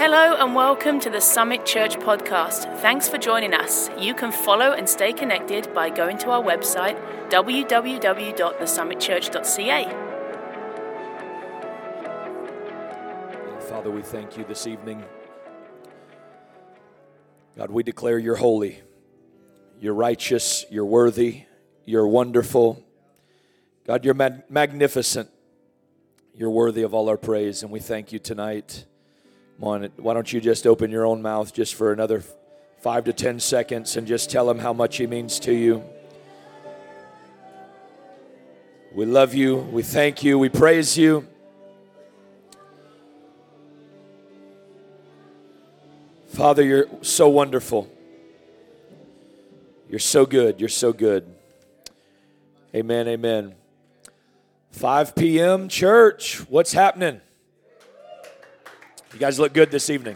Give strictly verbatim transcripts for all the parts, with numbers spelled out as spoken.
Hello and welcome to the Summit Church podcast. Thanks for joining us. You can follow and stay connected by going to our website, w w w dot the summit church dot c a. Father, we thank you this evening. God, we declare you're holy, you're righteous, you're worthy, you're wonderful. God, you're mag- magnificent. You're worthy of all our praise, and we thank you tonight. Come on, why don't you just open your own mouth just for another five to ten seconds and just tell him how much he means to you. We love you. We thank you. We praise you. Father, you're so wonderful. You're so good. You're so good. Amen, amen. five p.m. church, what's happening? You guys look good this evening.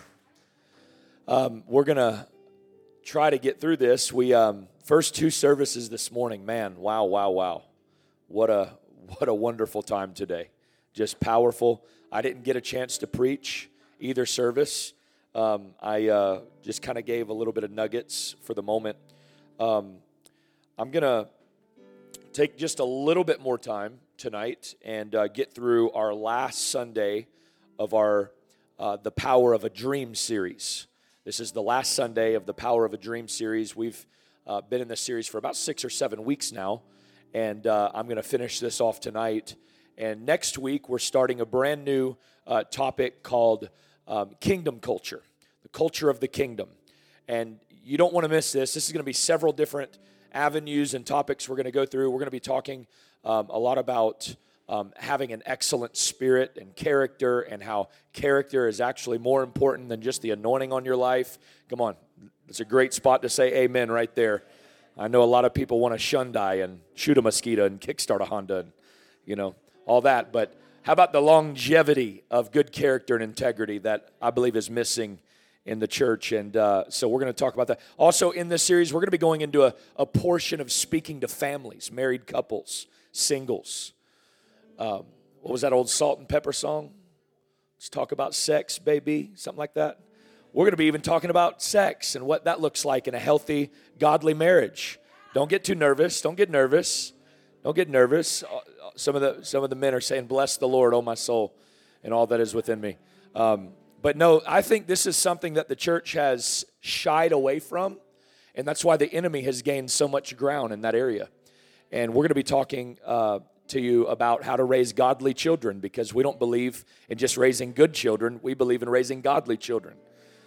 Um, we're going to try to get through this. We um, first two services this morning, man, wow, wow, wow. What a what a wonderful time today. Just powerful. I didn't get a chance to preach either service. Um, I uh, just kind of gave a little bit of nuggets for the moment. Um, I'm going to take just a little bit more time tonight and uh, get through our last Sunday of our uh, The Power of a Dream series. This is the last Sunday of the Power of a Dream series. We've uh, been in this series for about six or seven weeks now, and uh, I'm going to finish this off tonight. And next week, we're starting a brand new uh, topic called um, Kingdom Culture, the culture of the kingdom. And you don't want to miss this. This is going to be several different avenues and topics we're going to go through. We're going to be talking um, a lot about um, having an excellent spirit and character, and how character is actually more important than just the anointing on your life. Come on, it's a great spot to say amen right there. I know a lot of people want to Hyundai and shoot a mosquito and kickstart a Honda and, you know, all that. But how about the longevity of good character and integrity that I believe is missing in the church? And uh, so we're going to talk about that. Also in this series, we're going to be going into a, a portion of speaking to families, married couples, singles. Um, what was that old Salt and Pepper song? Let's talk about sex, baby, something like that. We're going to be even talking about sex and what that looks like in a healthy, godly marriage. Don't get too nervous. Don't get nervous. Don't get nervous. Some of the some of the men are saying, "Bless the Lord, O my soul, and all that is within me." Um, But no, I think this is something that the church has shied away from, and that's why the enemy has gained so much ground in that area. And we're going to be talking uh, to you about how to raise godly children, because we don't believe in just raising good children. We believe in raising godly children.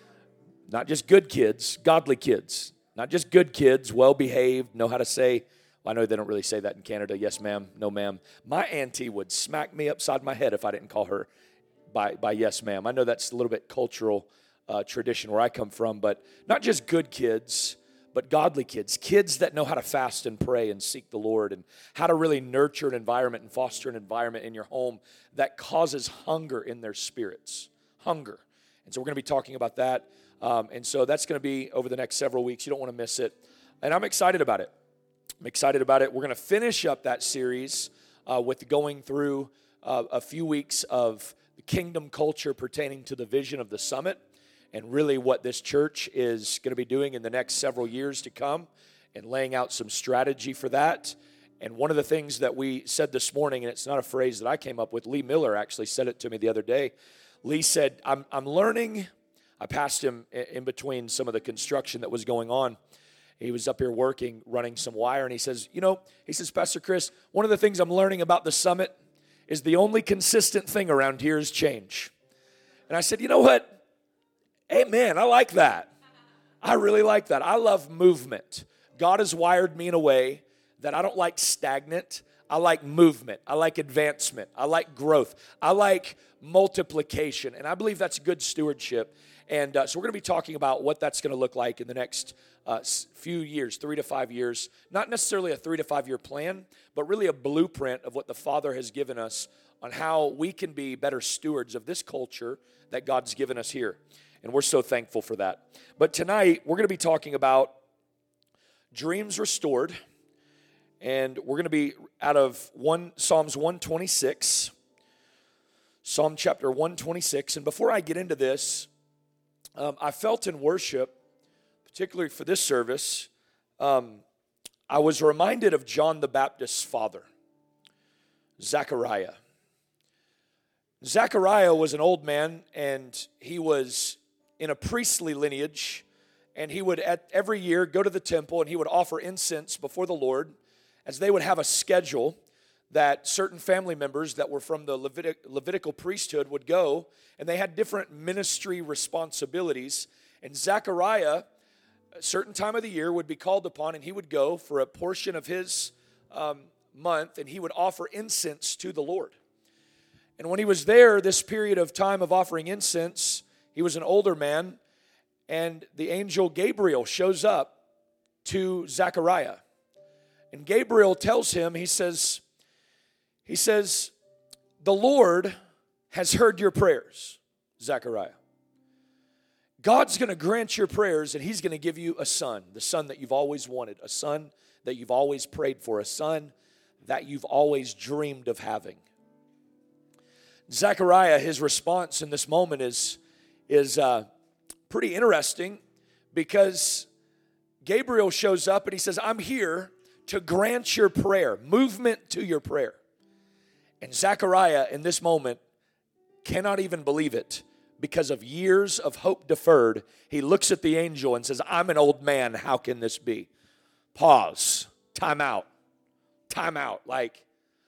Not just good kids, godly kids. Not just good kids, well-behaved, know how to say, well, I know they don't really say that in Canada, yes ma'am, no ma'am. My auntie would smack me upside my head if I didn't call her By, by yes, ma'am. I know that's a little bit cultural uh, tradition where I come from, but not just good kids, but godly kids, kids that know how to fast and pray and seek the Lord, and how to really nurture an environment and foster an environment in your home that causes hunger in their spirits, hunger. And so we're going to be talking about that, um, and so that's going to be over the next several weeks. You don't want to miss it, and I'm excited about it. I'm excited about it. We're going to finish up that series uh, with going through uh, a few weeks of the kingdom culture pertaining to the vision of the summit, and really what this church is going to be doing in the next several years to come, and laying out some strategy for that. And one of the things that we said this morning, and it's not a phrase that I came up with, Lee Miller actually said it to me the other day. Lee said, I'm, I'm learning. I passed him in between some of the construction that was going on. He was up here working, running some wire, and he says, you know, he says, Pastor Chris, one of the things I'm learning about the summit is the only consistent thing around here is change. And I said, you know what? Amen, I like that. I really like that. I love movement. God has wired me in a way that I don't like stagnant. I like movement. I like advancement. I like growth. I like multiplication. And I believe that's good stewardship. And uh, so we're going to be talking about what that's going to look like in the next uh, few years, three to five years. Not necessarily a three to five year plan, but really a blueprint of what the Father has given us on how we can be better stewards of this culture that God's given us here. And we're so thankful for that. But tonight, we're going to be talking about dreams restored. And we're going to be out of one Psalms one twenty-six. Psalm chapter one twenty-six. And before I get into this, um, I felt in worship, particularly for this service, um, I was reminded of John the Baptist's father, Zechariah. Zechariah was an old man, and he was in a priestly lineage, and he would at every year go to the temple and he would offer incense before the Lord, as they would have a schedule that certain family members that were from the Levitic, Levitical priesthood would go, and they had different ministry responsibilities. And Zechariah, a certain time of the year, would be called upon, and he would go for a portion of his um, month, and he would offer incense to the Lord. And when he was there, this period of time of offering incense, he was an older man, and the angel Gabriel shows up to Zechariah. And Gabriel tells him, he says, he says, the Lord has heard your prayers, Zechariah. God's going to grant your prayers, and he's going to give you a son, the son that you've always wanted, a son that you've always prayed for, a son that you've always dreamed of having. Zechariah, his response in this moment is, is uh, pretty interesting, because Gabriel shows up and he says, I'm here to grant your prayer, movement to your prayer. And Zechariah in this moment cannot even believe it, because of years of hope deferred. He looks at the angel and says, I'm an old man, how can this be? Pause, time out, time out, like,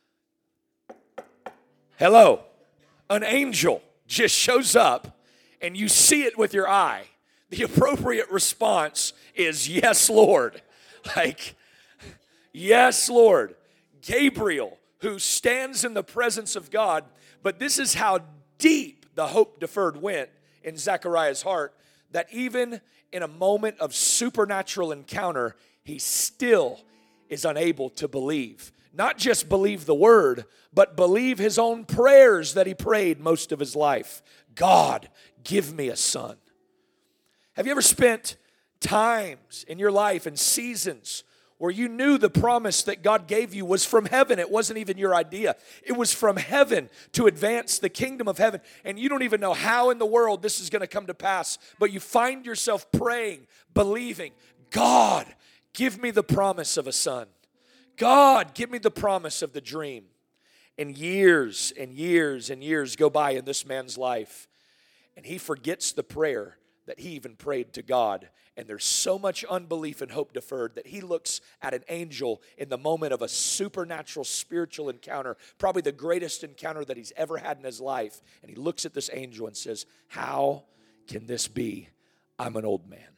hello. An angel just shows up and you see it with your eye. The appropriate response is, yes, Lord. Like, yes, Lord. Gabriel, who stands in the presence of God, but this is how deep the hope deferred went in Zechariah's heart, that even in a moment of supernatural encounter, he still is unable to believe. Not just believe the word, but believe his own prayers that he prayed most of his life. God, give me a son. Have you ever spent times in your life and seasons where you knew the promise that God gave you was from heaven? It wasn't even your idea. It was from heaven to advance the kingdom of heaven. And you don't even know how in the world this is going to come to pass. But you find yourself praying, believing, God, give me the promise of a son. God, give me the promise of the dream. And years and years and years go by in this man's life, and he forgets the prayer that he even prayed to God. And there's so much unbelief and hope deferred that he looks at an angel in the moment of a supernatural spiritual encounter, probably the greatest encounter that he's ever had in his life. And he looks at this angel and says, how can this be? I'm an old man.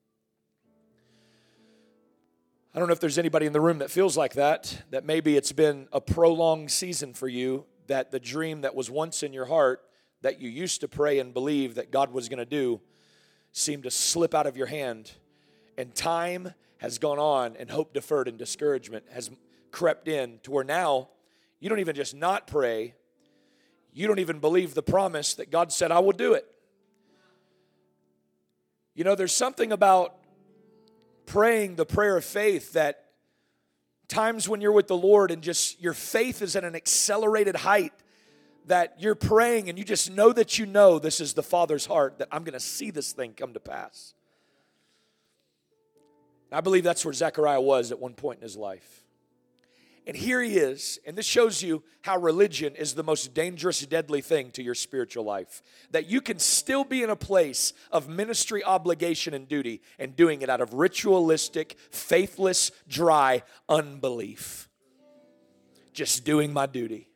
I don't know if there's anybody in the room that feels like that, that maybe it's been a prolonged season for you, that the dream that was once in your heart that you used to pray and believe that God was going to do seemed to slip out of your hand, and time has gone on, and hope deferred and discouragement has crept in to where now you don't even just not pray, you don't even believe the promise that God said, I will do it. You know, there's something about praying the prayer of faith that times when you're with the Lord and just your faith is at an accelerated height, that you're praying and you just know that you know this is the Father's heart, that I'm going to see this thing come to pass. I believe that's where Zechariah was at one point in his life. And here he is, and this shows you how religion is the most dangerous, deadly thing to your spiritual life. That you can still be in a place of ministry obligation and duty and doing it out of ritualistic, faithless, dry unbelief. Just doing my duty.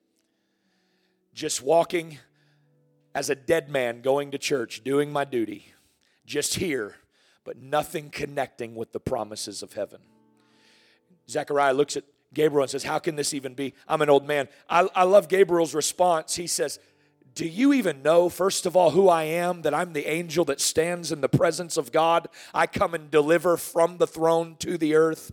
Just walking as a dead man going to church, doing my duty. Just here, but nothing connecting with the promises of heaven. Zechariah looks at Gabriel and says, how can this even be? I'm an old man. I, I love Gabriel's response. He says, do you even know, first of all, who I am, that I'm the angel that stands in the presence of God? I come and deliver from the throne to the earth.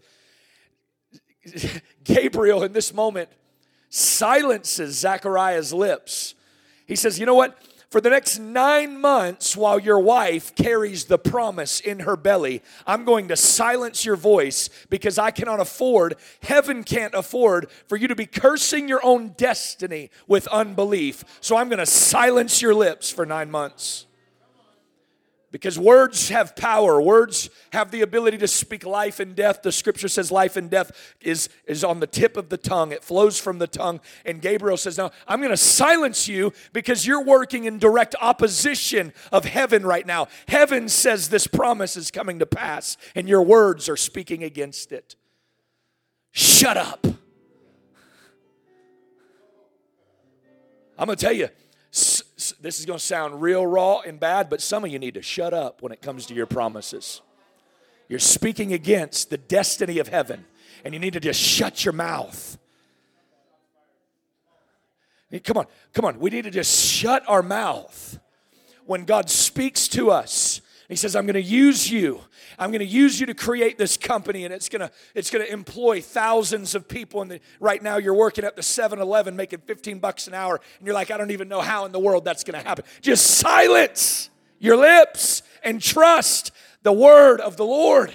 Gabriel, in this moment, silences Zechariah's lips. He says, you know what? For the next nine months, while your wife carries the promise in her belly, I'm going to silence your voice, because I cannot afford, heaven can't afford for you to be cursing your own destiny with unbelief. So I'm going to silence your lips for nine months. Because words have power. Words have the ability to speak life and death. The scripture says life and death is, is on the tip of the tongue. It flows from the tongue. And Gabriel says, no, I'm going to silence you because you're working in direct opposition of heaven right now. Heaven says this promise is coming to pass, and your words are speaking against it. Shut up. I'm going to tell you, this is going to sound real raw and bad, but some of you need to shut up when it comes to your promises. You're speaking against the destiny of heaven, and you need to just shut your mouth. Come on, come on. We need to just shut our mouth when God speaks to us. He says, I'm going to use you. I'm going to use you to create this company, and it's going to it's going to employ thousands of people. And right now you're working at the seven eleven making fifteen bucks an hour, and you're like, I don't even know how in the world that's going to happen. Just silence your lips and trust the word of the Lord.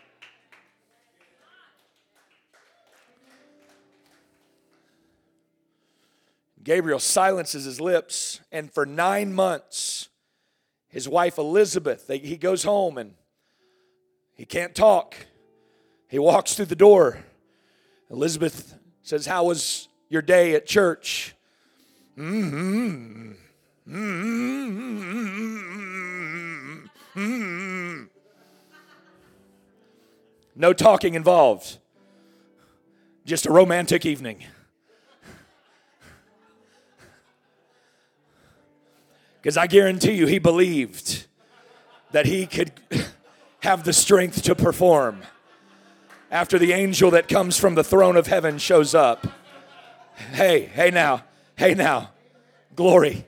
Gabriel silences his lips, and for nine months, his wife Elizabeth, they, he goes home and he can't talk. He walks through the door. Elizabeth says, how was your day at church? Mm-hmm. Mm-hmm. Mm-hmm. No talking involved. Just a romantic evening. Because I guarantee you, he believed that he could have the strength to perform after the angel that comes from the throne of heaven shows up. Hey, hey now, hey now, glory.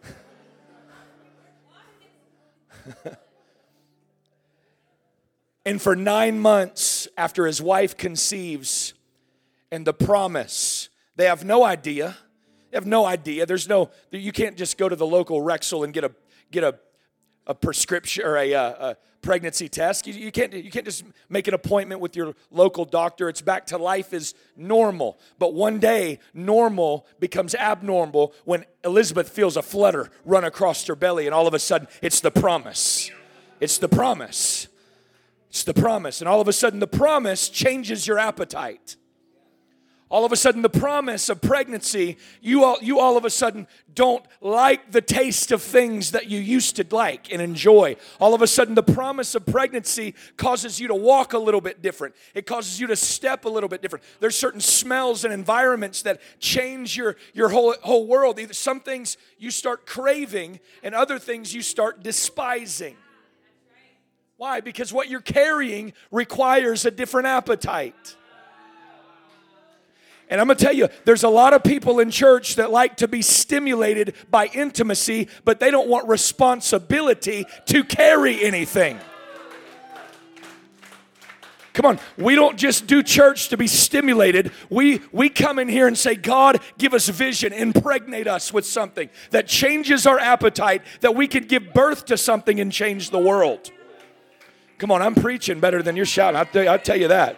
And for nine months after his wife conceives and the promise, they have no idea. They have no idea. There's no, you can't just go to the local Rexall and get a get a, a prescription or a, a pregnancy test. You, you can't you can't just make an appointment with your local doctor. It's back to life is normal. But one day, normal becomes abnormal when Elizabeth feels a flutter run across her belly, and all of a sudden, it's the promise. It's the promise. It's the promise. And all of a sudden, the promise changes your appetite. All of a sudden, the promise of pregnancy, you all, you all of a sudden don't like the taste of things that you used to like and enjoy. All of a sudden, the promise of pregnancy causes you to walk a little bit different. It causes you to step a little bit different. There's certain smells and environments that change your, your whole, whole world. Either some things you start craving and other things you start despising. Why? Because what you're carrying requires a different appetite. And I'm going to tell you, there's a lot of people in church that like to be stimulated by intimacy, but they don't want responsibility to carry anything. Come on, we don't just do church to be stimulated. We, we come in here and say, God, give us vision, impregnate us with something that changes our appetite, that we could give birth to something and change the world. Come on, I'm preaching better than you're shouting. I'll tell you, I'll tell you that.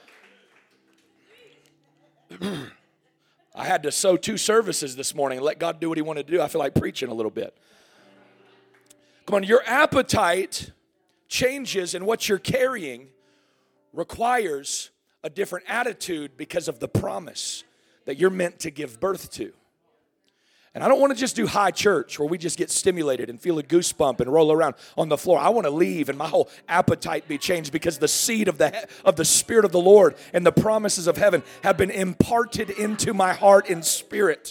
I had to sow two services this morning and let God do what he wanted to do. I feel like preaching a little bit. Come on, your appetite changes, and what you're carrying requires a different attitude because of the promise that you're meant to give birth to. And I don't want to just do high church where we just get stimulated and feel a goosebump and roll around on the floor. I want to leave and my whole appetite be changed because the seed of the of the Spirit of the Lord and the promises of heaven have been imparted into my heart and spirit.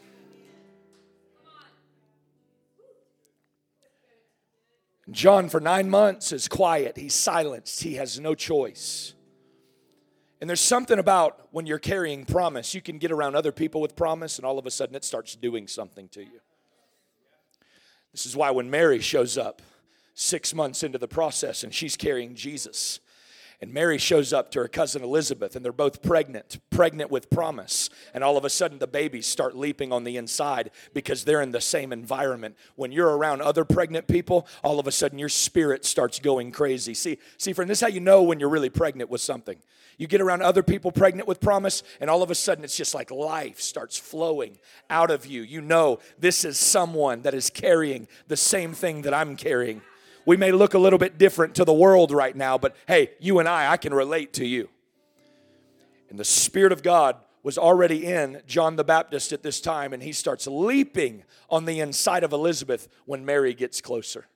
John, for nine months, is quiet. He's silenced. He has no choice. And there's something about when you're carrying promise, you can get around other people with promise, and all of a sudden it starts doing something to you. This is why when Mary shows up six months into the process and she's carrying Jesus, and Mary shows up to her cousin Elizabeth, and they're both pregnant, pregnant with promise. And all of a sudden, the babies start leaping on the inside because they're in the same environment. When you're around other pregnant people, all of a sudden, your spirit starts going crazy. See, see, friend, this is how you know when you're really pregnant with something. You get around other people pregnant with promise, and all of a sudden, it's just like life starts flowing out of you. You know this is someone that is carrying the same thing that I'm carrying. We may look a little bit different to the world right now, but hey, you and I, I can relate to you. And the Spirit of God was already in John the Baptist at this time, and he starts leaping on the inside of Elizabeth when Mary gets closer.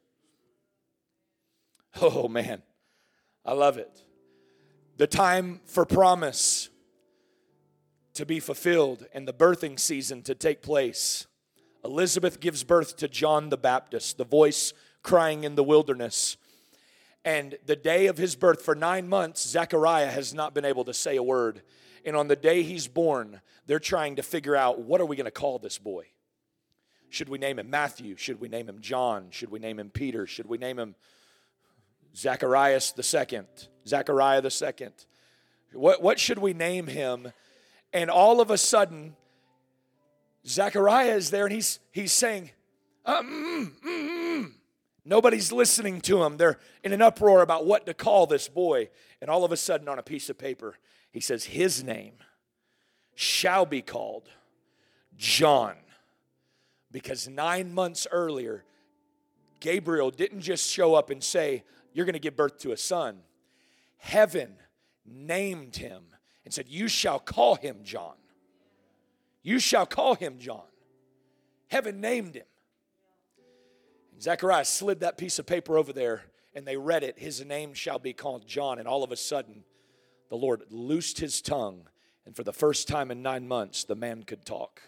Oh, man, I love it. The time for promise to be fulfilled and the birthing season to take place. Elizabeth gives birth to John the Baptist, the voice crying in the wilderness. And the day of his birth, for nine months, Zechariah has not been able to say a word. And on the day he's born, they're trying to figure out, what are we going to call this boy? Should we name him Matthew? Should we name him John? Should we name him Peter? Should we name him Zacharias the second? Zechariah the second? What, what should we name him? And all of a sudden, Zechariah is there and he's, he's saying, uh, mm, mm, mm. Nobody's listening to him. They're in an uproar about what to call this boy. And all of a sudden on a piece of paper, he says, his name shall be called John. Because nine months earlier, Gabriel didn't just show up and say, you're going to give birth to a son. Heaven named him and said, you shall call him John. You shall call him John. Heaven named him. And Zechariah slid that piece of paper over there, and they read it. His name shall be called John. And all of a sudden, the Lord loosed his tongue, and for the first time in nine months, the man could talk.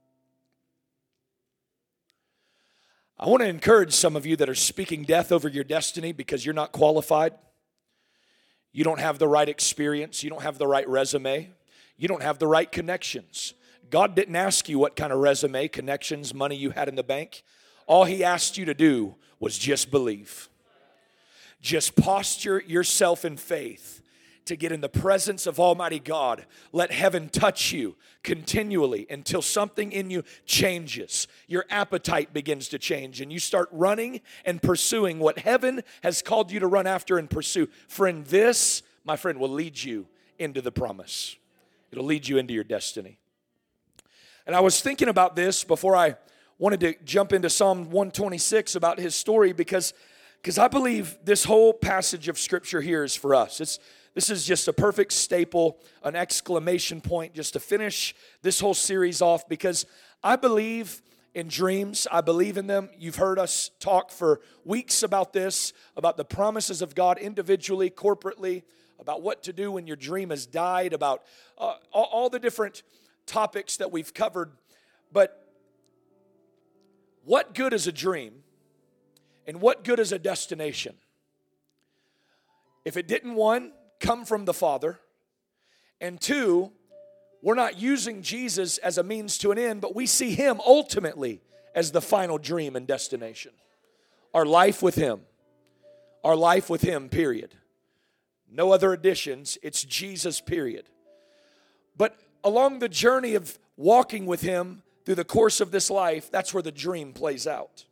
I want to encourage some of you that are speaking death over your destiny because you're not qualified. You don't have the right experience. You don't have the right resume. You don't have the right connections. God didn't ask you what kind of resume, connections, money you had in the bank. All he asked you to do was just believe. Just posture yourself in faith to get in the presence of Almighty God. Let heaven touch you continually until something in you changes. Your appetite begins to change and you start running and pursuing what heaven has called you to run after and pursue. Friend, this, my friend, will lead you into the promise. It'll lead you into your destiny. And I was thinking about this before I wanted to jump into Psalm one twenty-six about his story because, because I believe this whole passage of Scripture here is for us. It's This is just a perfect staple, an exclamation point just to finish this whole series off because I believe in dreams. I believe in them. You've heard us talk for weeks about this, about the promises of God individually, corporately, about what to do when your dream has died, about uh, all, all the different topics that we've covered. But what good is a dream and what good is a destination? If it didn't, one, come from the Father, and two, we're not using Jesus as a means to an end, but we see him ultimately as the final dream and destination. Our life with him. Our life with him, period. No other additions. It's Jesus, period. But along the journey of walking with him through the course of this life, that's where the dream plays out.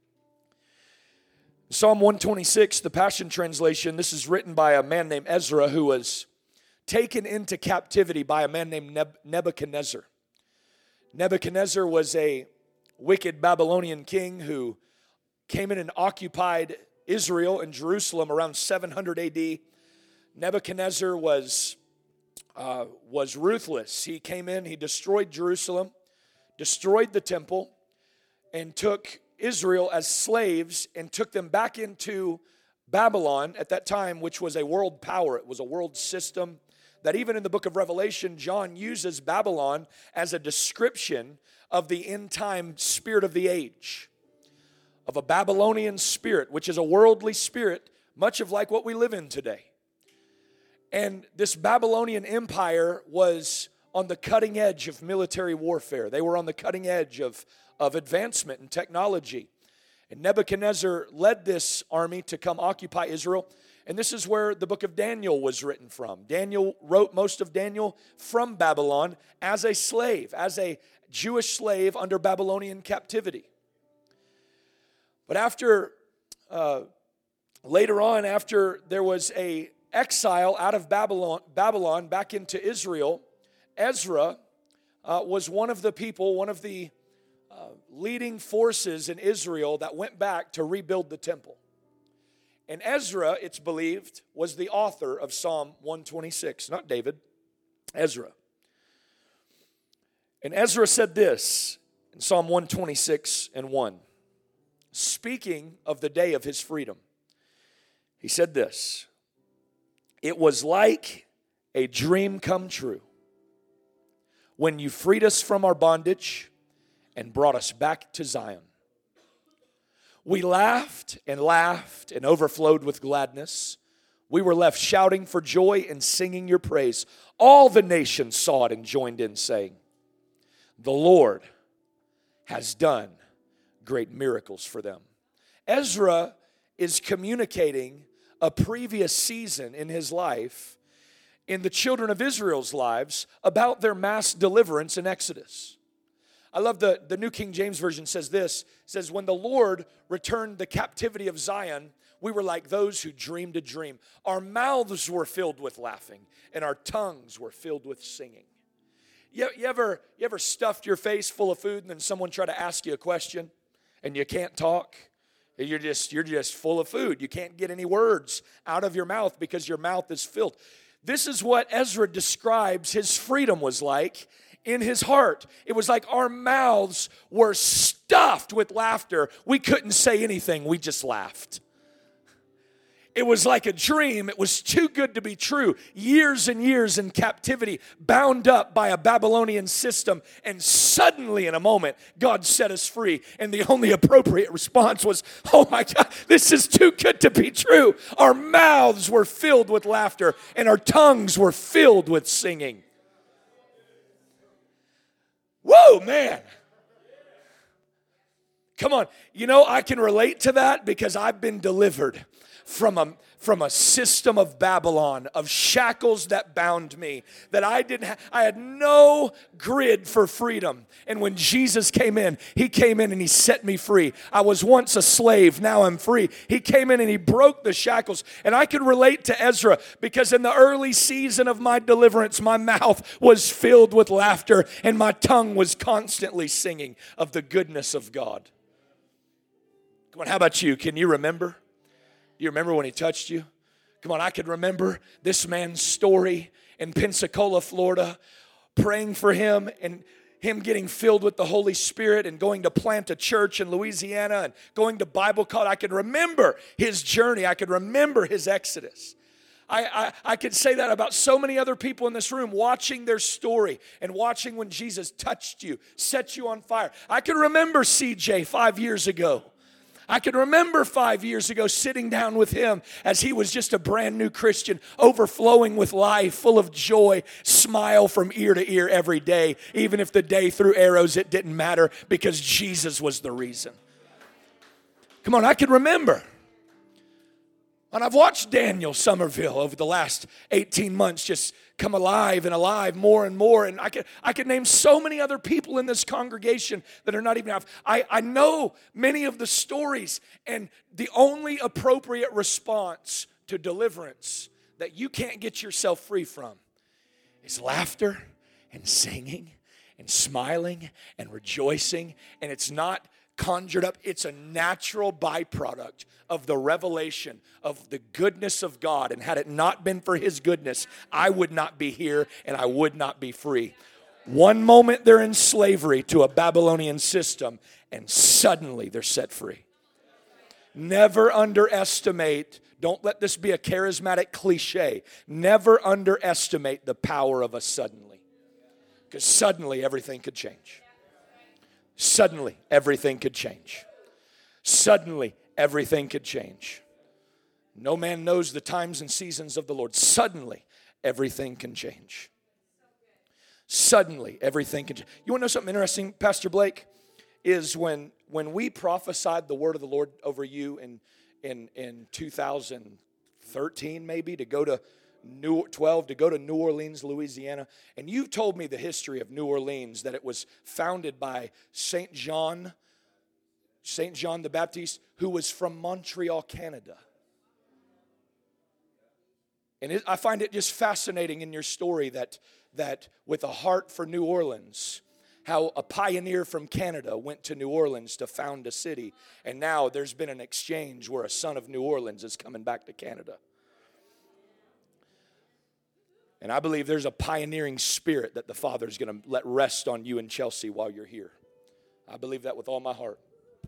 Psalm one twenty-six, the Passion Translation, this is written by a man named Ezra who was taken into captivity by a man named Nebuchadnezzar. Nebuchadnezzar was a wicked Babylonian king who came in and occupied Israel and Jerusalem around seven hundred A D. Nebuchadnezzar was, uh, was ruthless. He came in, he destroyed Jerusalem, destroyed the temple, and took Israel as slaves and took them back into Babylon at that time, which was a world power. It was a world system that even in the book of Revelation, John uses Babylon as a description of the end time spirit of the age, of a Babylonian spirit, which is a worldly spirit, much of like what we live in today. And this Babylonian empire was on the cutting edge of military warfare. They were on the cutting edge of of advancement and technology. And Nebuchadnezzar led this army to come occupy Israel. And this is where the book of Daniel was written from. Daniel wrote most of Daniel from Babylon as a slave, as a Jewish slave under Babylonian captivity. But after, uh, later on, after there was a exile out of Babylon, Babylon back into Israel, Ezra uh, was one of the people, one of the Uh, leading forces in Israel that went back to rebuild the temple. And Ezra, it's believed, was the author of Psalm one twenty-six, not David, Ezra. And Ezra said this in Psalm one twenty-six and one, speaking of the day of his freedom. He said this, "It was like a dream come true when you freed us from our bondage and brought us back to Zion. We laughed and laughed and overflowed with gladness. We were left shouting for joy and singing your praise. All the nations saw it and joined in, saying, 'The Lord has done great miracles for them.'" Ezra is communicating a previous season in his life, in the children of Israel's lives, about their mass deliverance in Exodus. I love the, the New King James Version says this, says, "When the Lord returned the captivity of Zion, we were like those who dreamed a dream. Our mouths were filled with laughing, and our tongues were filled with singing." You, you, ever, you ever stuffed your face full of food and then someone tried to ask you a question and you can't talk? You're just, you're just full of food. You can't get any words out of your mouth because your mouth is filled. This is what Ezra describes his freedom was like in his heart. It was like our mouths were stuffed with laughter. We couldn't say anything. We just laughed. It was like a dream. It was too good to be true. Years and years in captivity, bound up by a Babylonian system, and suddenly in a moment, God set us free. And the only appropriate response was, "Oh my God, this is too good to be true." Our mouths were filled with laughter, and our tongues were filled with singing. Whoa, man. Come on. You know, I can relate to that because I've been delivered from a, from a system of Babylon, of shackles that bound me, that I didn't ha- I had no grid for freedom. And when Jesus came in, he came in and he set me free. I was once a slave, now I'm free. He came in and he broke the shackles. And I can relate to Ezra because in the early season of my deliverance, my mouth was filled with laughter and my tongue was constantly singing of the goodness of God. Come on, how about you? Can you remember? Do you remember when he touched you? Come on, I can remember this man's story in Pensacola, Florida, praying for him and him getting filled with the Holy Spirit and going to plant a church in Louisiana and going to Bible college. I can remember his journey. I can remember his exodus. I, I, I could say that about so many other people in this room, watching their story and watching when Jesus touched you, set you on fire. I can remember C J five years ago. I can remember five years ago sitting down with him as he was just a brand new Christian, overflowing with life, full of joy, smile from ear to ear every day. Even if the day threw arrows, it didn't matter because Jesus was the reason. Come on, I can remember. And I've watched Daniel Somerville over the last eighteen months just come alive and alive more and more. And I could, I could name so many other people in this congregation that are not even out. I, I know many of the stories, and the only appropriate response to deliverance that you can't get yourself free from is laughter and singing and smiling and rejoicing. And it's not conjured up. It's a natural byproduct of the revelation of the goodness of God. And had it not been for his goodness, I would not be here and I would not be free. One moment they're in slavery to a Babylonian system, and suddenly they're set free. Never underestimate, don't let this be a charismatic cliche, never underestimate the power of a suddenly. Because suddenly everything could change. Suddenly, everything could change. Suddenly, everything could change. No man knows the times and seasons of the Lord. Suddenly, everything can change. Suddenly, everything can change. You want to know something interesting, Pastor Blake? Is when, when we prophesied the word of the Lord over you in, in, in two thousand thirteen, maybe, to go to New, twelve to go to New Orleans, Louisiana. And you've told me the history of New Orleans, that it was founded by Saint John, Saint John the Baptist, who was from Montreal, Canada. And it, I find it just fascinating in your story that, that with a heart for New Orleans, how a pioneer from Canada went to New Orleans to found a city, and now there's been an exchange where a son of New Orleans is coming back to Canada. And I believe there's a pioneering spirit that the Father's going to let rest on you and Chelsea while you're here. I believe that with all my heart.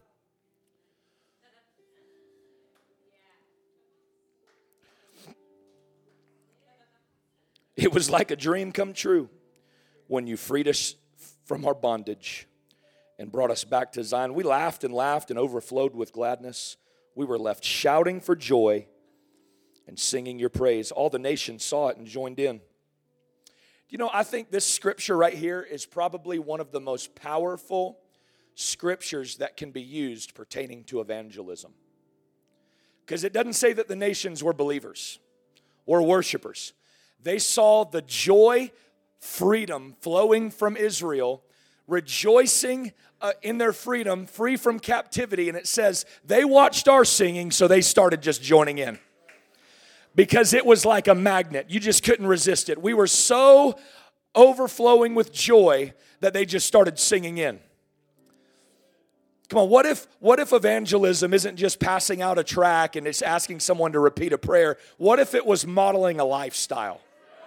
It was like a dream come true when you freed us from our bondage and brought us back to Zion. We laughed and laughed and overflowed with gladness. We were left shouting for joy and singing your praise. All the nations saw it and joined in. You know, I think this scripture right here is probably one of the most powerful scriptures that can be used pertaining to evangelism. Because it doesn't say that the nations were believers or worshipers. They saw the joy, freedom flowing from Israel, rejoicing uh, in their freedom, free from captivity. And it says they watched our singing, so they started just joining in. Because it was like a magnet. You just couldn't resist it. We were so overflowing with joy that they just started singing in. Come on, what if what if evangelism isn't just passing out a tract and it's asking someone to repeat a prayer? What if it was modeling a lifestyle?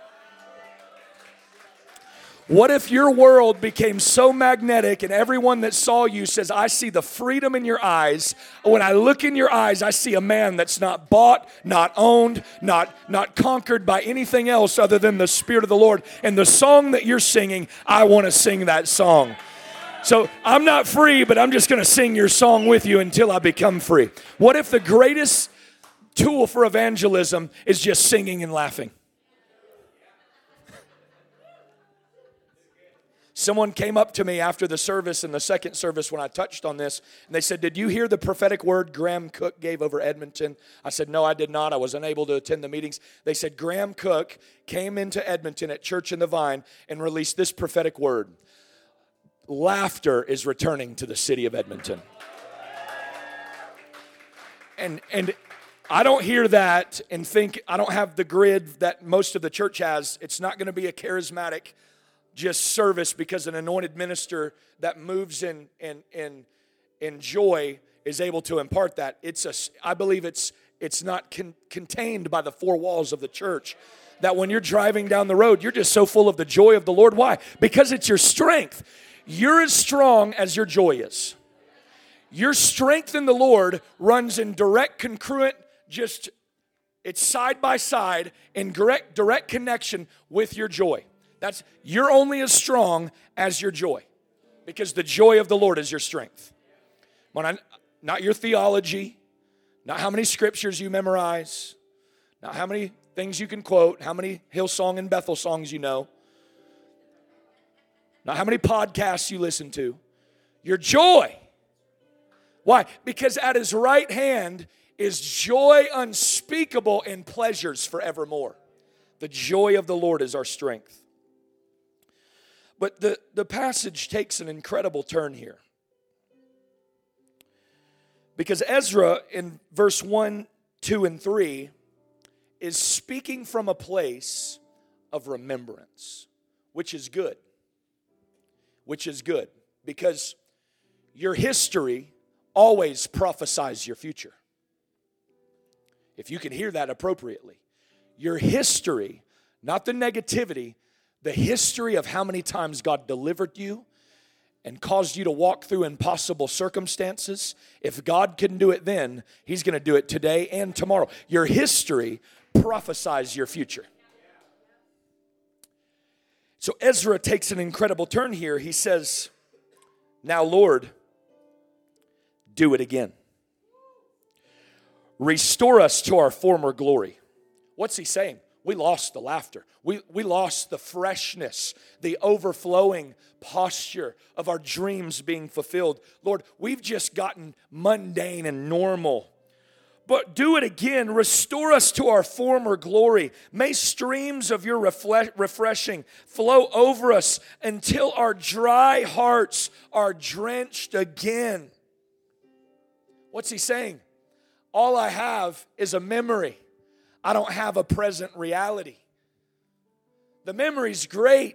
What if your world became so magnetic and everyone that saw you says, I see the freedom in your eyes. When I look in your eyes, I see a man that's not bought, not owned, not, not conquered by anything else other than the Spirit of the Lord. And the song that you're singing, I want to sing that song. So I'm not free, but I'm just going to sing your song with you until I become free. What if the greatest tool for evangelism is just singing and laughing? Someone came up to me after the service, in the second service when I touched on this, and they said, did you hear the prophetic word Graham Cook gave over Edmonton? I said, no, I did not. I was unable to attend the meetings. They said, Graham Cook came into Edmonton at Church in the Vine and released this prophetic word. Laughter is returning to the city of Edmonton. And, and I don't hear that and think, I don't have the grid that most of the church has. It's not going to be a charismatic just service because an anointed minister that moves in in in in joy is able to impart that. It's a I believe it's it's not con, contained by the four walls of the church. That when you're driving down the road, you're just so full of the joy of the Lord. Why? Because it's your strength. You're as strong as your joy is. Your strength in the Lord runs in direct congruent, just it's side by side in direct direct connection with your joy. That's, you're only as strong as your joy, because the joy of the Lord is your strength. When I, not your theology, not how many scriptures you memorize, not how many things you can quote, how many Hillsong and Bethel songs you know, not how many podcasts you listen to, your joy. Why? Because at His right hand is joy unspeakable and pleasures forevermore. The joy of the Lord is our strength. But the, the passage takes an incredible turn here. Because Ezra in verse one, two, and three is speaking from a place of remembrance, which is good. Which is good. Because your history always prophesies your future. If you can hear that appropriately. Your history, not the negativity, the history of how many times God delivered you and caused you to walk through impossible circumstances. If God can do it then, He's going to do it today and tomorrow. Your history prophesies your future. So Ezra takes an incredible turn here. He says, now Lord, do it again. Restore us to our former glory. What's he saying? We lost the laughter. We, we lost the freshness, the overflowing posture of our dreams being fulfilled. Lord, we've just gotten mundane and normal. But do it again. Restore us to our former glory. May streams of your refle- refreshing flow over us until our dry hearts are drenched again. What's he saying? All I have is a memory. I don't have a present reality. The memory's great,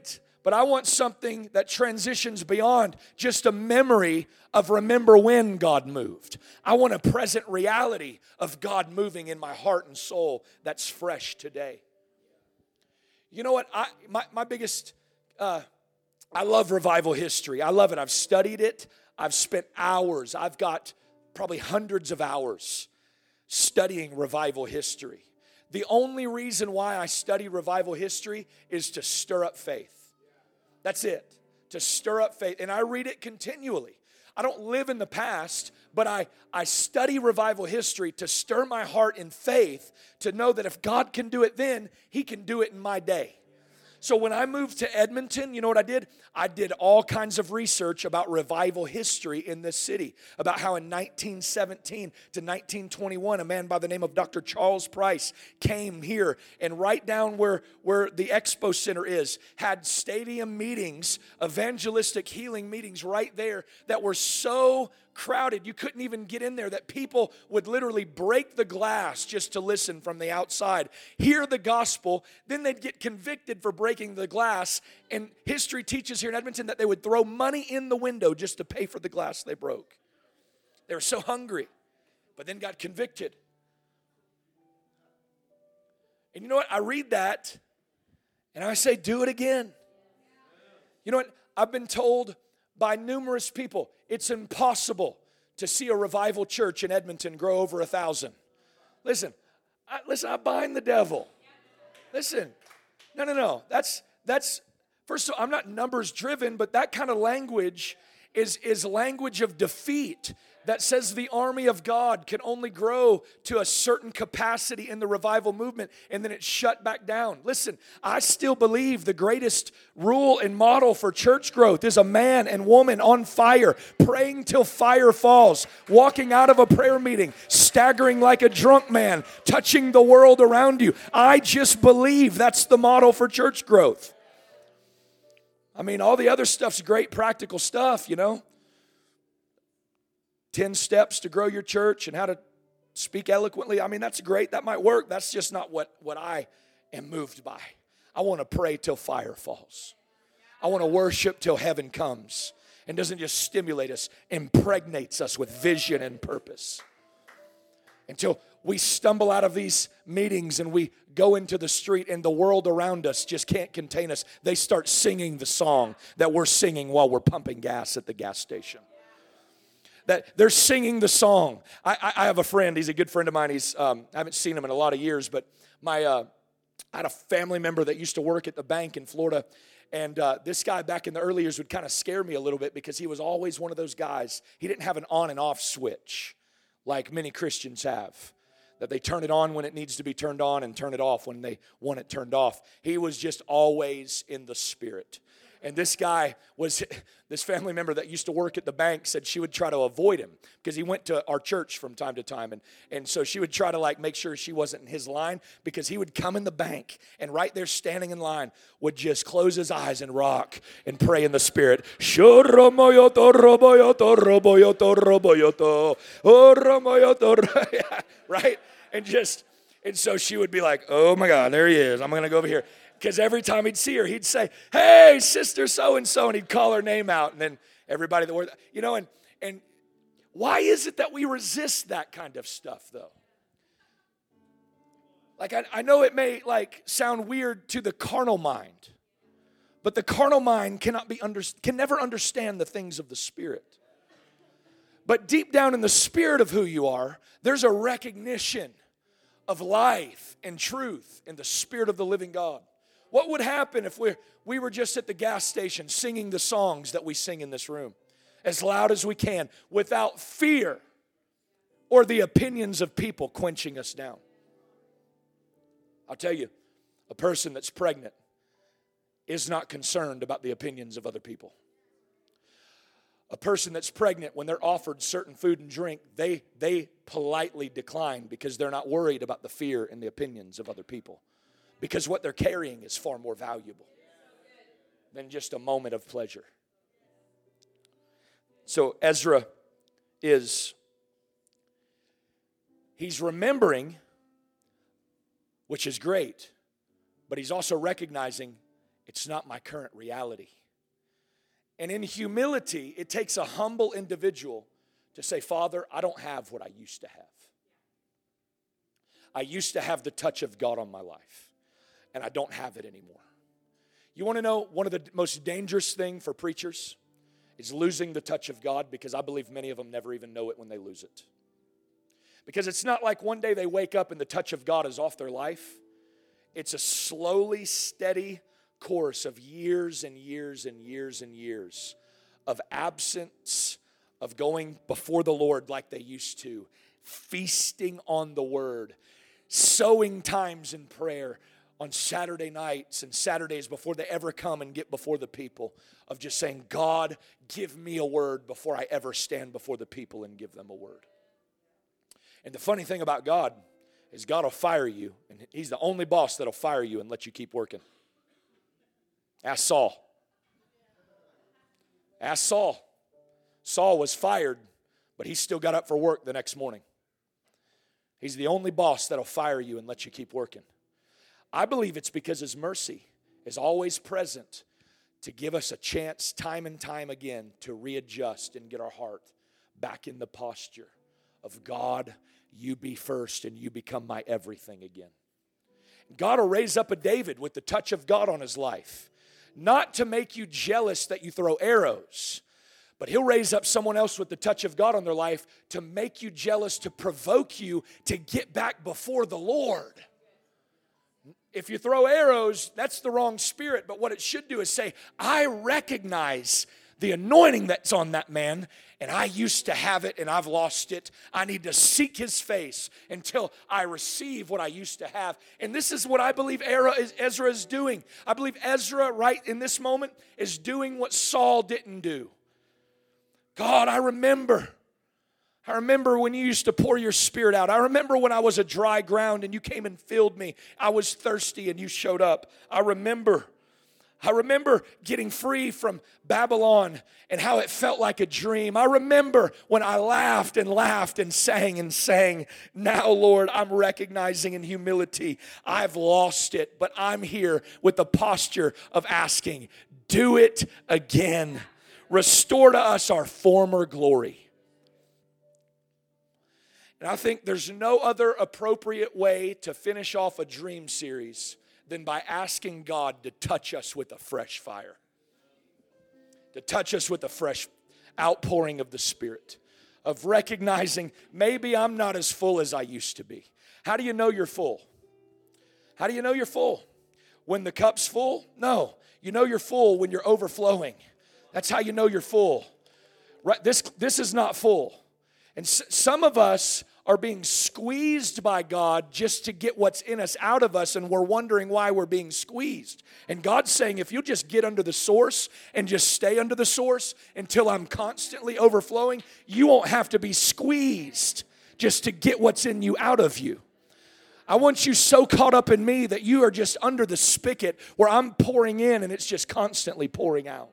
But I want something that transitions beyond just a memory of remember when God moved. I want a present reality of God moving in my heart and soul that's fresh today. You know what? I my, my biggest, uh, I love revival history. I love it. I've studied it. I've spent hours. I've got probably hundreds of hours studying revival history. The only reason why I study revival history is to stir up faith. That's it, to stir up faith. And I read it continually. I don't live in the past, but I, I study revival history to stir my heart in faith, to know that if God can do it then, He can do it in my day. So when I moved to Edmonton, you know what I did? I did all kinds of research about revival history in this city, about how in nineteen seventeen to nineteen twenty-one, a man by the name of Doctor Charles Price came here and right down where, where the Expo Center is, had stadium meetings, evangelistic healing meetings right there that were so crowded you couldn't even get in there, that people would literally break the glass just to listen from the outside, hear the gospel, then they'd get convicted for breaking the glass. And history teaches here in Edmonton that they would throw money in the window just to pay for the glass they broke. They were so hungry, but then got convicted. And you know what? I read that and I say, do it again. You know what? I've been told by numerous people, it's impossible to see a revival church in Edmonton grow over a thousand. Listen, I, listen, I bind the devil. Listen, no, no, no. That's that's first of all, I'm not numbers driven, but that kind of language is is language of defeat. That says the army of God can only grow to a certain capacity in the revival movement, and then it's shut back down. Listen, I still believe the greatest rule and model for church growth is a man and woman on fire, praying till fire falls, walking out of a prayer meeting, staggering like a drunk man, touching the world around you. I just believe that's the model for church growth. I mean, all the other stuff's great practical stuff, you know. ten steps to grow your church and how to speak eloquently. I mean, that's great. That might work. That's just not what, what I am moved by. I want to pray till fire falls. I want to worship till heaven comes and doesn't just stimulate us, impregnates us with vision and purpose. Until we stumble out of these meetings and we go into the street and the world around us just can't contain us. They start singing the song that we're singing while we're pumping gas at the gas station. That they're singing the song. I, I, I have a friend. He's a good friend of mine. He's um, I haven't seen him in a lot of years, but my uh, I had a family member that used to work at the bank in Florida, and uh, this guy back in the early years would kind of scare me a little bit because he was always one of those guys. He didn't have an on and off switch like many Christians have, that they turn it on when it needs to be turned on and turn it off when they want it turned off. He was just always in the Spirit. And this guy was, this family member that used to work at the bank said she would try to avoid him because he went to our church from time to time. And, and so she would try to like make sure she wasn't in his line, because he would come in the bank and right there standing in line would just close his eyes and rock and pray in the Spirit. Right? And just, and so she would be like, oh my God, there he is. I'm going to go over here. Because every time he'd see her, he'd say, hey, sister so-and-so, and he'd call her name out. And then everybody that were, you know, and, and why is it that we resist that kind of stuff, though? Like, I, I know it may, like, sound weird to the carnal mind, but the carnal mind cannot be under, can never understand the things of the Spirit. But deep down in the spirit of who you are, there's a recognition of life and truth in the Spirit of the living God. What would happen if we we were just at the gas station singing the songs that we sing in this room as loud as we can without fear or the opinions of people quenching us down? I'll tell you, a person that's pregnant is not concerned about the opinions of other people. A person that's pregnant, when they're offered certain food and drink, they, they politely decline because they're not worried about the fear and the opinions of other people. Because what they're carrying is far more valuable than just a moment of pleasure. So Ezra is, he's remembering, which is great, but he's also recognizing It's not my current reality. And in humility, it takes a humble individual to say, Father, I don't have what I used to have. I used to have the touch of God on my life, and I don't have it anymore. You want to know one of the most dangerous things for preachers is losing the touch of God, because I believe many of them never even know it when they lose it. Because it's not like one day they wake up and the touch of God is off their life. It's a slowly, steady course of years and years and years and years of absence, of going before the Lord like they used to, feasting on the Word, sowing times in prayer on Saturday nights and Saturdays before they ever come and get before the people, of just saying, God, give me a word before I ever stand before the people and give them a word. And the funny thing about God is God will fire you, and He's the only boss that'll fire you and let you keep working. Ask Saul. Ask Saul. Saul was fired, but he still got up for work the next morning. He's the only boss that'll fire you and let you keep working. I believe it's because His mercy is always present to give us a chance time and time again to readjust and get our heart back in the posture of, God, you be first and you become my everything again. God will raise up a David with the touch of God on his life, not to make you jealous that you throw arrows, but He'll raise up someone else with the touch of God on their life to make you jealous, to provoke you to get back before the Lord. If you throw arrows, that's the wrong spirit. But what it should do is say, I recognize the anointing that's on that man, and I used to have it and I've lost it. I need to seek His face until I receive what I used to have. And this is what I believe Ezra is doing. I believe Ezra right in this moment is doing what Saul didn't do. God, I remember. I remember when you used to pour your Spirit out. I remember when I was a dry ground and you came and filled me. I was thirsty and you showed up. I remember. I remember getting free from Babylon and how it felt like a dream. I remember when I laughed and laughed and sang and sang. Now, Lord, I'm recognizing in humility I've lost it, but I'm here with the posture of asking, do it again. Restore to us our former glory. And I think there's no other appropriate way to finish off a dream series than by asking God to touch us with a fresh fire. To touch us with a fresh outpouring of the Spirit. Of recognizing maybe I'm not as full as I used to be. How do you know you're full? How do you know you're full? When the cup's full? No. You know you're full when you're overflowing. That's how you know you're full. Right? This, this is not full. And s- some of us are being squeezed by God just to get what's in us out of us, and we're wondering why we're being squeezed. And God's saying, if you just get under the source and just stay under the source until I'm constantly overflowing, you won't have to be squeezed just to get what's in you out of you. I want you so caught up in me that you are just under the spigot where I'm pouring in and it's just constantly pouring out.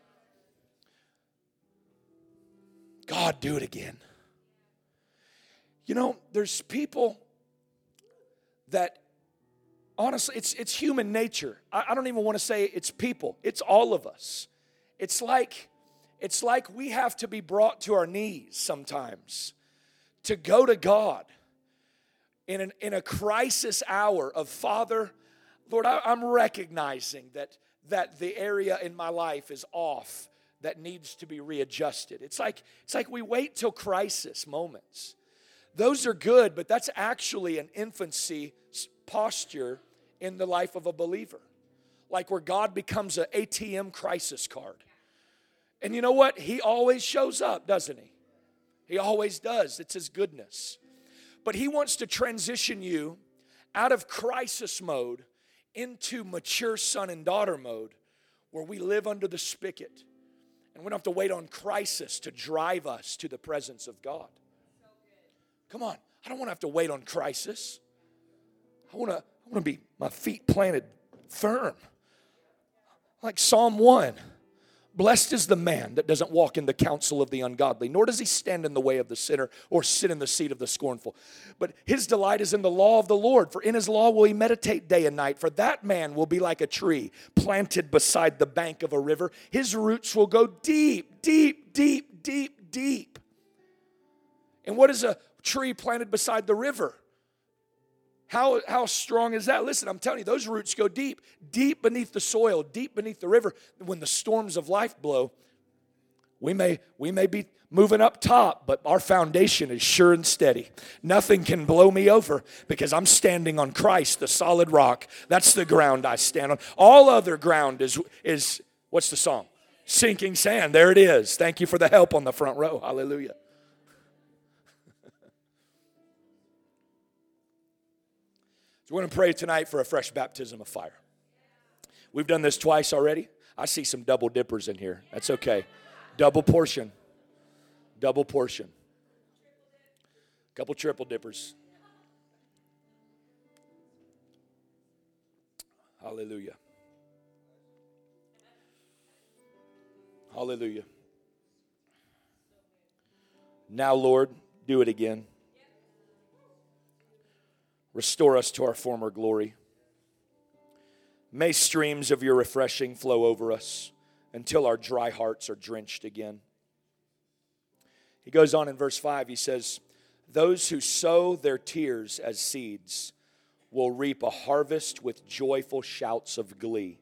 God, do it again. You know, there's people that, honestly, it's it's human nature. I, I don't even want to say it's people. It's all of us. It's like, it's like we have to be brought to our knees sometimes to go to God in, an, in a crisis hour of, Father, Lord, I, I'm recognizing that, that the area in my life is off that needs to be readjusted. It's like, it's like we wait till crisis moments. Those are good, but that's actually an infancy posture in the life of a believer. Like where God becomes an A T M crisis card. And you know what? He always shows up, doesn't He? He always does. It's His goodness. But He wants to transition you out of crisis mode into mature son and daughter mode, where we live under the spigot. And we don't have to wait on crisis to drive us to the presence of God. Come on, I don't want to have to wait on crisis. I want to, I want to be, my feet planted firm. Like Psalm one. Blessed is the man that doesn't walk in the counsel of the ungodly, nor does he stand in the way of the sinner or sit in the seat of the scornful. But his delight is in the law of the Lord, for in his law will he meditate day and night. For that man will be like a tree planted beside the bank of a river. His roots will go deep, deep, deep, deep, deep. And what is a tree planted beside the river? How, how strong is that? Listen, I'm telling you, those roots go deep, deep beneath the soil, deep beneath the river. When the storms of life blow, we may, we may be moving up top, but our foundation is sure and steady. Nothing can blow me over because I'm standing on Christ, the solid rock. That's the ground I stand on. All other ground is, is what's the song? Sinking sand. There it is. Thank you for the help on the front row. Hallelujah. We're going to pray tonight for a fresh baptism of fire. We've done this twice already. I see some double dippers in here. That's okay. Double portion. Double portion. Couple triple dippers. Hallelujah. Hallelujah. Now, Lord, do it again. Restore us to our former glory. May streams of your refreshing flow over us until our dry hearts are drenched again. He goes on in verse five, he says, those who sow their tears as seeds will reap a harvest with joyful shouts of glee.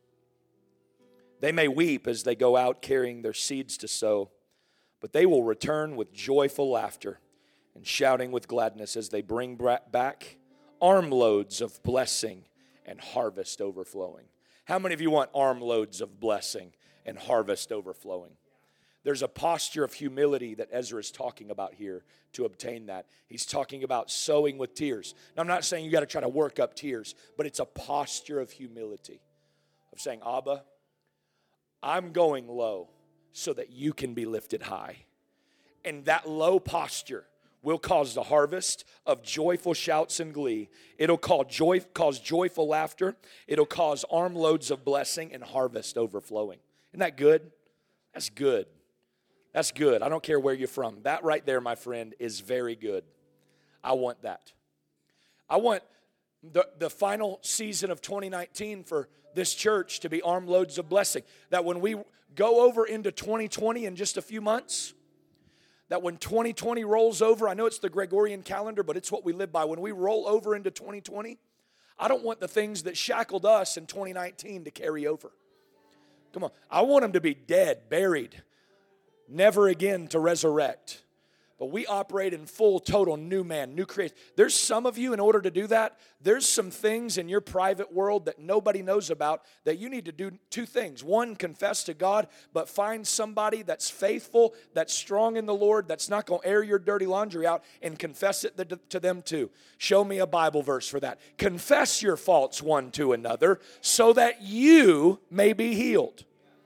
They may weep as they go out carrying their seeds to sow, but they will return with joyful laughter and shouting with gladness as they bring back armloads of blessing and harvest overflowing. How many of you want armloads of blessing and harvest overflowing? There's a posture of humility that Ezra is talking about here to obtain that. He's talking about sowing with tears. Now, I'm not saying you got to try to work up tears, but it's a posture of humility, of saying, Abba, I'm going low so that you can be lifted high. And that low posture will cause the harvest of joyful shouts and glee. It'll cause, joy, cause joyful laughter. It'll cause armloads of blessing and harvest overflowing. Isn't that good? That's good. That's good. I don't care where you're from. That right there, my friend, is very good. I want that. I want the, the final season of twenty nineteen for this church to be armloads of blessing. That when we go over into twenty twenty in just a few months, that when twenty twenty rolls over, I know it's the Gregorian calendar, but it's what we live by. When we roll over into twenty twenty, I don't want the things that shackled us in twenty nineteen to carry over. Come on. I want them to be dead, buried, never again to resurrect. But we operate in full, total new man, new creation. There's some of you, in order to do that, there's some things in your private world that nobody knows about that you need to do two things. One, confess to God, but find somebody that's faithful, that's strong in the Lord, that's not going to air your dirty laundry out, and confess it to them too. Show me a Bible verse for that. Confess your faults one to another so that you may be healed.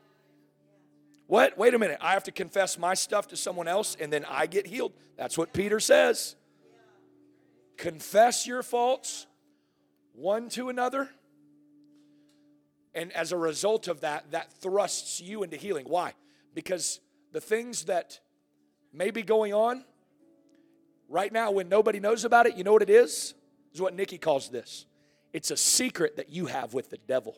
What? Wait a minute. I have to confess my stuff to someone else and then I get healed. That's what Peter says. Confess your faults one to another. And as a result of that, that thrusts you into healing. Why? Because the things that may be going on right now when nobody knows about it, you know what it is? This is what Nikki calls this. It's a secret that you have with the devil.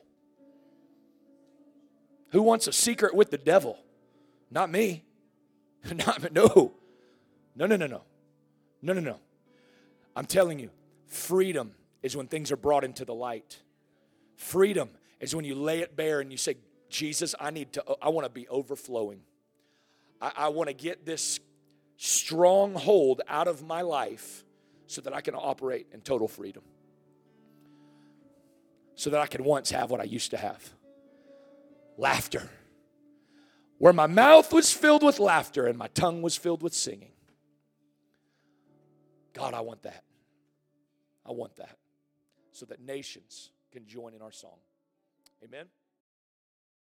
Who wants a secret with the devil? Not me. Not, no. No, no, no, no. No, no, no. I'm telling you, freedom is when things are brought into the light. Freedom is when you lay it bare and you say, Jesus, I need to, I want to be overflowing. I, I want to get this stronghold out of my life so that I can operate in total freedom. So that I can once have what I used to have. Laughter. Where my mouth was filled with laughter and my tongue was filled with singing. God, I want that. I want that. So that nations can join in our song. Amen.